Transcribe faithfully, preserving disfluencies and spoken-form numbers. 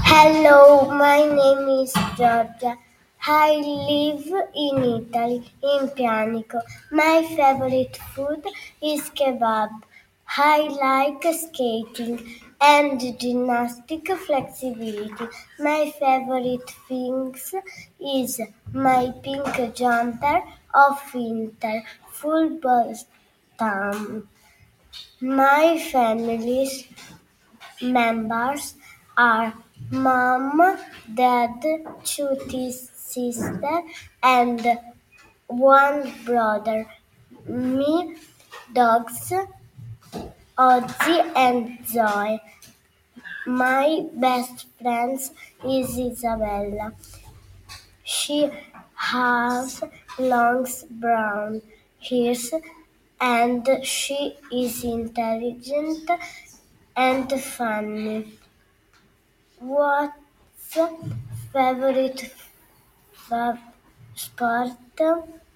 Hello, my name is Georgia. I live in Italy, in Pianico. My favorite food is kebab. I like skating and gymnastic flexibility. My favorite things is my pink jumper of winter, full bottom. My family's members are mom, dad, two sisters, and one brother. Me, dogs, Ozzy and Zoe. My best friend is Isabella. She has long brown hair and she is intelligent and funny. What's favorite fa- sport?